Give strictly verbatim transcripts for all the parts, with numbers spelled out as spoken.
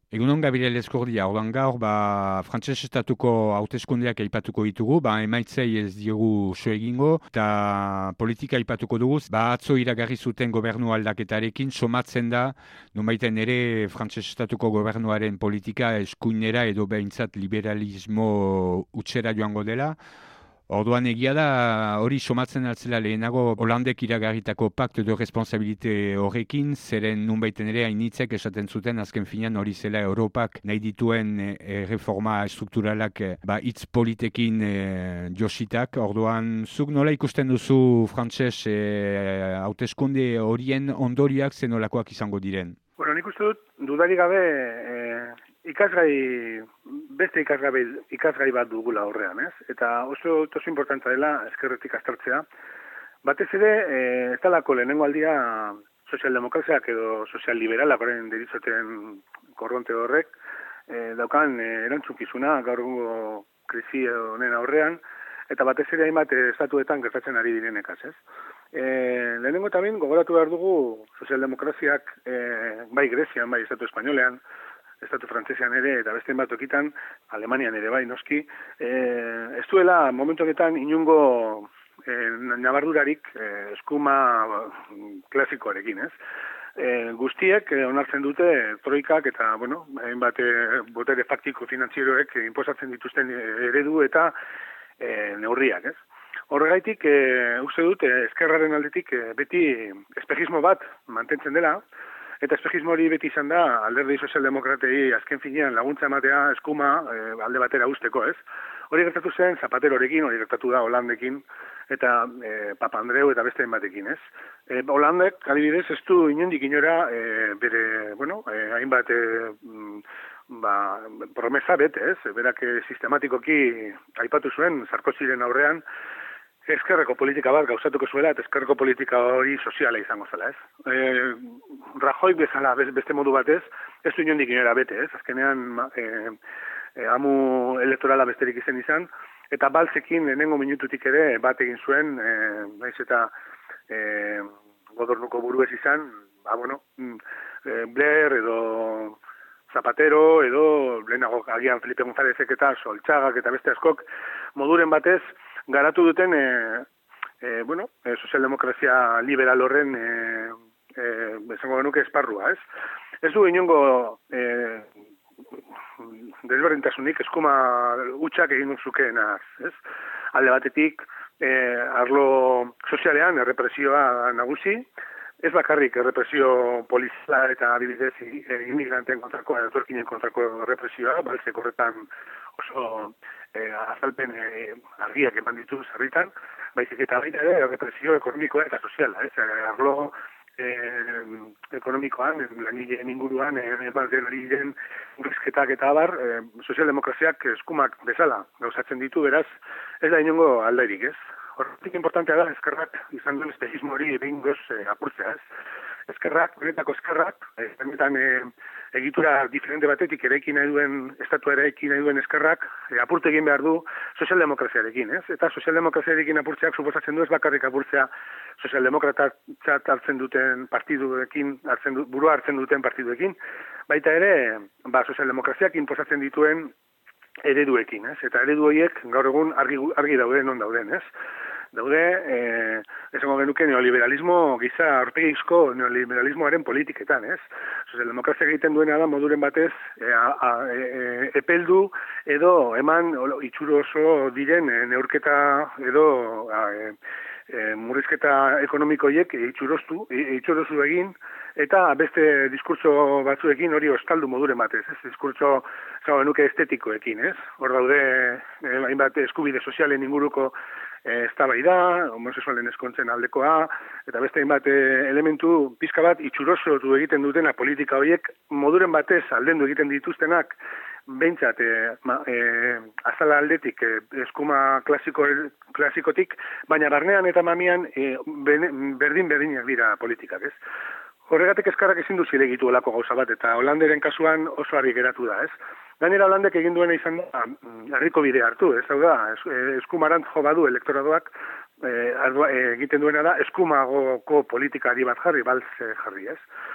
Egunon Gabriel Eskordia, orduan gaur, ba, frantses estatuko hauteskundeak aipatuko ditugu, ba, emaitzei ez diogu so egingo, eta politika aipatuko dugu, ba, atzo iragarri zuten gobernu aldaketarekin, somatzen da, nonbaiten ere frantses estatuko gobernuaren politika eskuinera edo behintzat liberalismo utxera joango dela. Orduan egia da, hori somatzen altzela lehenago Holandek iragarritako pakt edo responsabilite horrekin, zeren nunbaiten ere hainitzek esaten zuten azken finean hori zela Europak nahi dituen e, reforma strukturalak e, ba, hitz politekin e, jositak. Orduan, zuk nola ikusten duzu frantses e, hauteskunde horien ondoriak zenolakoak izango diren? Bueno, nik uste dut, dudari gabe, eh, ikasgai, beste ikasgai, ikasgai bat dugula horrean, ez? Eta oso, oso importantza dela eskerretik aztertzea. Batez ere, eh, ez talako lehenengo aldia sozialdemokraziak edo sozialliberalak horren deritzoten korronte horrek, eh, daukan eh, erantzukizuna gaur egungo krisi honen aurrean, eta batez ere hainbat estatuetan gertatzen ari direnekaz, ez? E, lehenengo eta bin, gogoratu behar dugu sozialdemokraziak e, bai Grezian, bai Estatu Espainolean, Estatu Frantsesean ere, eta beste bat tokitan, Alemanian ere bai noski, e, ez duela momentu honetan inungo e, nabardurarik e, eskuma klasikoarekin, ez? E, guztiek e, onartzen dute troikak eta, bueno, hainbat e, botere faktiko finantzieroek e, inposatzen dituzten eredu eta e, neurriak, ez? Horregaitik, e, uste dut, e, eskerraren aldetik e, beti espejismo bat mantentzen dela, eta espejismo hori beti izan da alderdi sozialdemokratei azken finean laguntza ematea eskuma e, alde batera usteko, ez? Hori gertatu zen Zapaterorekin, hori gertatu da Holandekin, eta e, Papandreou eta beste batekin, ez? E, Holandek, adibidez, ez du inondik inora e, bere, bueno, e, hainbat e, ba, promesa bete, ez? Berak e, sistematikoki aipatu zuen Sarkozyren aurrean, eskerreko politika bat gauzatuko zuela, eta eskerreko politika hori soziala izango zela, ez? E, Rajoy bezala beste modu batez, ez du inondik inora bete, ez? Azkenean e, e, amu elektorala besterik izen izan, eta baltzekin lehenengo minututik ere bat egin zuen, e, naiz eta e, gobernuko buru ez izan, ba, bueno, e, Blair edo Zapatero edo lehenago agian Felipe Gonzálezek eta Soltxagak eta beste askok moduren batez garatu duten e, e, bueno, e, sozialdemokrazia liberal horren e, e, esango genuke esparrua, ez? Ez du inongo e, desberdintasunik eskuma hutsak egin zukeenaz, ez? Alde batetik e, arlo sozialean errepresioa nagusi, ez bakarrik errepresio polizia eta adibidez inmigranten kontrako, etorkinen kontrako errepresioa, baltzek horretan oso eh, azalpen eh, argiak eman ditu sarritan, baizik eta baita ere errepresio ekonomikoa eta soziala, ez? Arlo eh, ekonomikoan, langileen inguruan, ebalden langileen urrizketak eta abar, eh, sozialdemokraziak eskumak bezala gauzatzen ditu, beraz, ez da inongo aldairik, ez? Horretik importantea da, eskerrak izan duen espejismo hori behin goz e, apurtzea, ez? Eskerrak, benetako eskerrak, benetan e, egitura diferente batetik eraiki nahi duen, estatua eraiki nahi duen eskerrak, e, apurte egin behar du sozialdemokraziarekin, ez? Eta sozialdemokraziarekin apurtzeak suposatzen du ez bakarrik apurtzea sozialdemokratatzat hartzen duten partiduekin, hartzen du, burua hartzen duten partiduekin, baita ere, ba, sozialdemokraziak inposatzen dituen ereduekin, ez? Eta eredu horiek gaur egun argi, argi daude non dauden, ez? Daude, eh, esango genuke neoliberalismo, giza aurpegizko neoliberalismoaren politiketan, ez? Sozialdemokrazia egiten duena da moduren batez e, a, a, e, epeldu edo eman itxuro oso diren e, neurketa edo a, e, e, murrizketa ekonomikoiek itxurostu, itxurostu egin, eta beste diskurtso batzuekin hori ostaldu moduren batez, ez? Diskurtso, zago genuke estetikoekin, ez? Hor daude, eh, hainbat eskubide sozialen inguruko eh, eztabaida, homosexualen eskontzen aldekoa, eta beste hainbat eh, elementu pizka bat itxurosotu egiten dutena politika horiek moduren batez aldendu egiten dituztenak, behintzat, e, ma, e, azala aldetik, e, eskuma klasiko, klasikotik, baina barnean eta mamian e, berdin-berdinak dira politikak, ez? Horregatik eskarrak ezin du zilegitu olako gauza bat, eta Holanderen kasuan oso harri geratu da, ez? Gainera Holandek egin duena izan da, herriko bidea hartu, ez? Hau da, es, eskumarant jo badu elektoradoak, e, ardua, e, egiten duena da, eskumagoko politikari bat jarri, balz jarri, ez?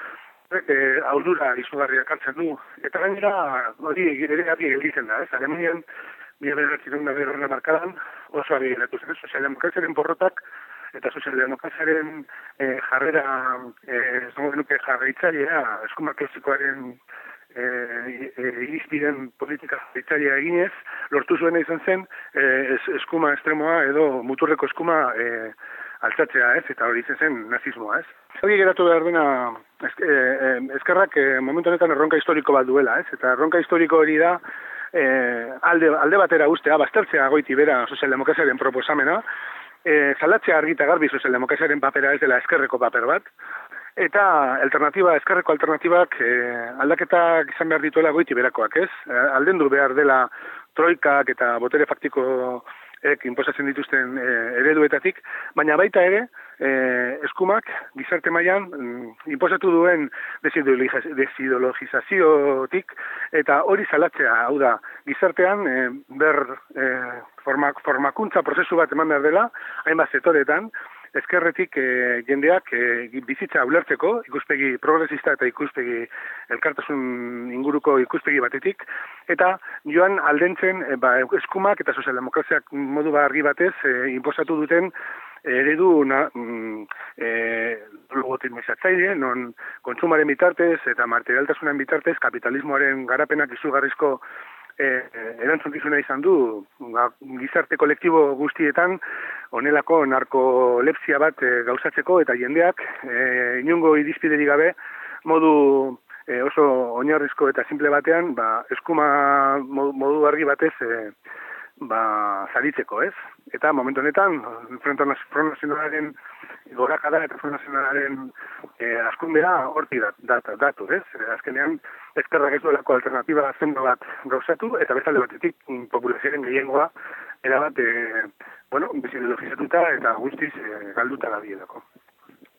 e, aurdura izugarriak hartzen du. Eta gainera, hori ere argi gelditzen da, ez? Alemanian, mila bederatziehun eta berrogeita markadan, oso argi geratu zen, sozialdemokraziaren porrotak, eta sozialdemokraziaren e, jarrera, ez e, nuke jarraitzailea, eskuma klasikoaren e, e, irizpiden politika jarraitzailea eginez, lortu zuena izan zen, e, es, eskuma estremoa edo muturreko eskuma e, altzatzea, ez, eta hori izan zen nazismoa, ez. Hori geratu behar dena, ez, e, e, ezkerrak e, momentu honetan erronka historiko bat duela, ez, eta erronka historiko hori da, e, alde, alde batera ustea, baztertzea goiti bera sozialdemokraziaren proposamena, e, zalatzea argita garbi sozialdemokraziaren papera ez dela ezkerreko paper bat, eta alternatiba, ezkerreko alternatibak e, aldaketak izan behar dituela goiti berakoak, ez? E, aldendu behar dela troikak eta botere faktiko ek inposatzen dituzten e, ereduetatik, baina baita ere, e, eskumak gizarte mailan mm, inposatu duen desideologizaziotik, eta hori salatzea, hau da, gizartean e, ber e, formak, formakuntza prozesu bat eman behar dela, hainbat setoretan, ezkerretik e, jendeak e, bizitza ulertzeko, ikuspegi progresista eta ikuspegi elkartasun inguruko ikuspegi batetik, eta joan aldentzen e, ba, eskumak eta sozialdemokraziak modu argi batez e, inposatu duten eredu na, mm, e, logotimizatzaile, non kontsumaren bitartez eta materialtasunan bitartez kapitalismoaren garapenak izugarrizko E, erantzukizuna izan du ba, gizarte kolektibo guztietan honelako narkolepsia bat e, gauzatzeko eta jendeak e, inungo irizpiderik gabe modu e, oso oinarrizko eta simple batean ba, eskuma modu argi batez e, ba, zaritzeko, ez? Eta momentu honetan Frente Nazionalaren gorakada eta Frente Nazionalaren e, askundea hortik dat, dat, datu, ez? Azkenean ezkerrak ez duelako alternatiba zendo bat gauzatu, eta bezalde batetik populazioaren gehiengoa erabat, e, bueno, desideologizatuta eta guztiz e, galduta gabielako.